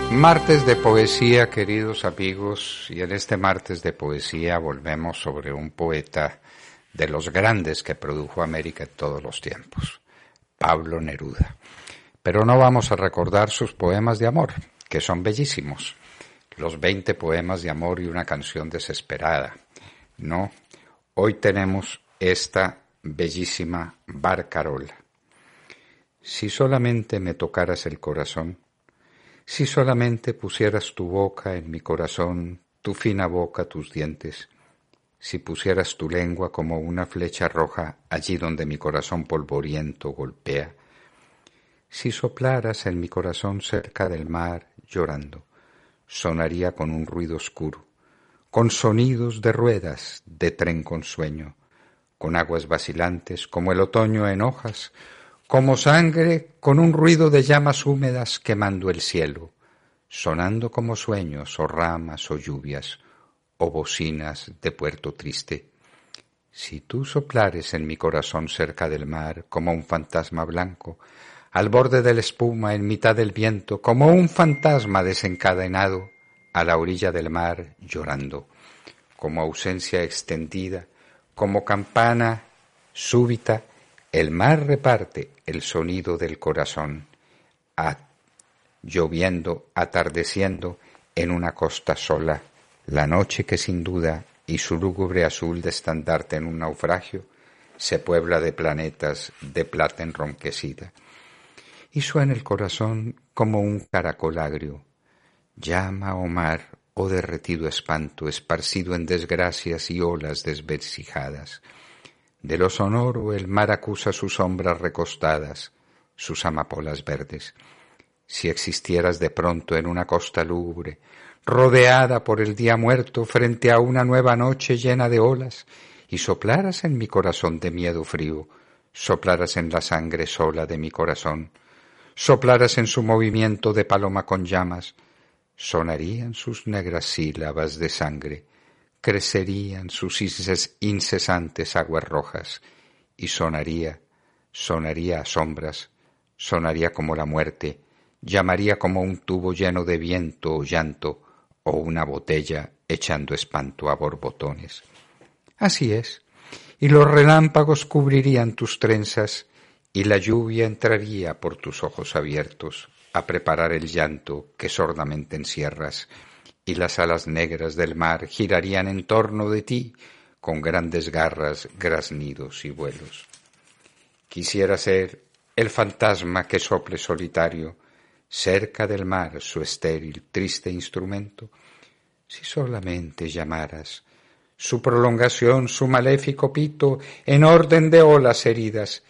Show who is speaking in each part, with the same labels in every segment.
Speaker 1: Martes de poesía, queridos amigos, y en este martes de poesía volvemos sobre un poeta de los grandes que produjo América en todos los tiempos, Pablo Neruda. Pero no vamos a recordar sus poemas de amor, que son bellísimos, los 20 poemas de amor y una canción desesperada. No, hoy tenemos esta bellísima barcarola. Si solamente me tocaras el corazón, si solamente pusieras tu boca en mi corazón, tu fina boca, tus dientes, si pusieras tu lengua como una flecha roja allí donde mi corazón polvoriento golpea, si soplaras en mi corazón cerca del mar llorando, sonaría con un ruido oscuro, con sonidos de ruedas de tren con sueño, con aguas vacilantes como el otoño en hojas, como sangre con un ruido de llamas húmedas quemando el cielo, sonando como sueños o ramas o lluvias o bocinas de puerto triste. Si tú soplares en mi corazón cerca del mar como un fantasma blanco, al borde de la espuma en mitad del viento, como un fantasma desencadenado a la orilla del mar llorando, como ausencia extendida, como campana súbita, el mar reparte el sonido del corazón, lloviendo, atardeciendo en una costa sola, la noche que sin duda y su lúgubre azul de estandarte en un naufragio se puebla de planetas de plata enronquecida. Y suena el corazón como un caracol agrio, llama o mar o derretido espanto esparcido en desgracias y olas desvencijadas. De lo sonoro el mar acusa sus sombras recostadas, sus amapolas verdes. Si existieras de pronto en una costa lúgubre, rodeada por el día muerto frente a una nueva noche llena de olas, y soplaras en mi corazón de miedo frío, soplaras en la sangre sola de mi corazón, soplaras en su movimiento de paloma con llamas, sonarían sus negras sílabas de sangre, crecerían sus incesantes aguas rojas, y sonaría a sombras, sonaría como la muerte, llamaría como un tubo lleno de viento o llanto, o una botella echando espanto a borbotones. Así es, y los relámpagos cubrirían tus trenzas, y la lluvia entraría por tus ojos abiertos a preparar el llanto que sordamente encierras, y las alas negras del mar girarían en torno de ti con grandes garras, graznidos y vuelos. Quisiera ser el fantasma que sople solitario cerca del mar su estéril, triste instrumento, si solamente llamaras su prolongación, su maléfico pito en orden de olas heridas,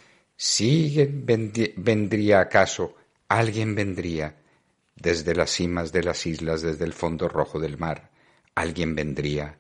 Speaker 1: vendría acaso, alguien vendría, desde las cimas de las islas, desde el fondo rojo del mar, alguien vendría,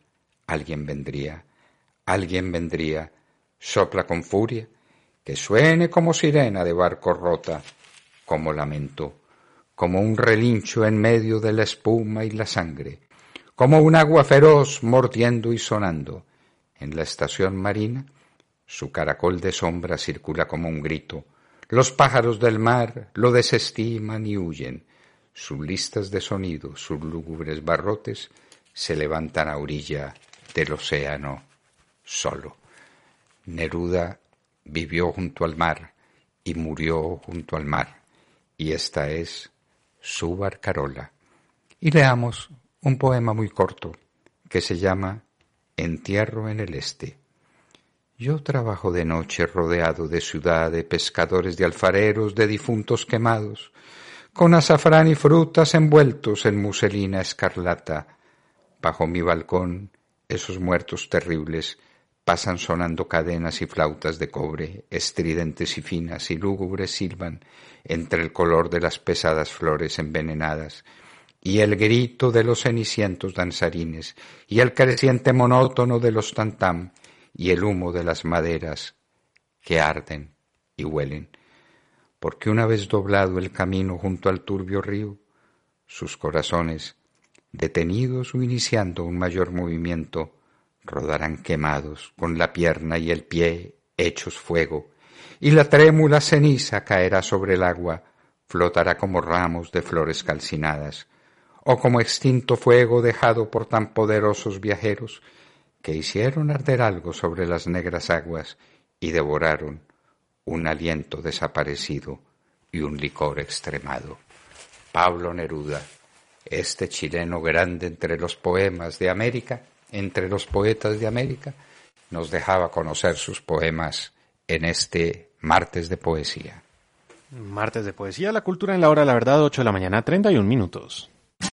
Speaker 1: sopla con furia, que suene como sirena de barco rota, como lamento, como un relincho en medio de la espuma y la sangre, como un agua feroz mordiendo y sonando. En la estación marina, su caracol de sombra circula como un grito, los pájaros del mar lo desestiman y huyen, sus listas de sonido, sus lúgubres barrotes, se levantan a orilla del océano solo. Neruda vivió junto al mar y murió junto al mar, y esta es su barcarola. Y leamos un poema muy corto que se llama Entierro en el Este. Yo trabajo de noche rodeado de ciudad, de pescadores, de alfareros, de difuntos quemados, con azafrán y frutas envueltos en muselina escarlata. Bajo mi balcón, esos muertos terribles pasan sonando cadenas y flautas de cobre, estridentes y finas y lúgubres silban entre el color de las pesadas flores envenenadas, y el grito de los cenicientos danzarines, y el creciente monótono de los tantam, y el humo de las maderas que arden y huelen, porque una vez doblado el camino junto al turbio río, sus corazones, detenidos o iniciando un mayor movimiento, rodarán quemados con la pierna y el pie hechos fuego, y la trémula ceniza caerá sobre el agua, flotará como ramos de flores calcinadas, o como extinto fuego dejado por tan poderosos viajeros que hicieron arder algo sobre las negras aguas y devoraron un aliento desaparecido y un licor extremado. Pablo Neruda, este chileno grande entre los poemas de América, entre los poetas de América, nos dejaba conocer sus poemas en este martes de poesía.
Speaker 2: Martes de poesía, la cultura en la hora, la verdad, 8 de la mañana, 31 minutos.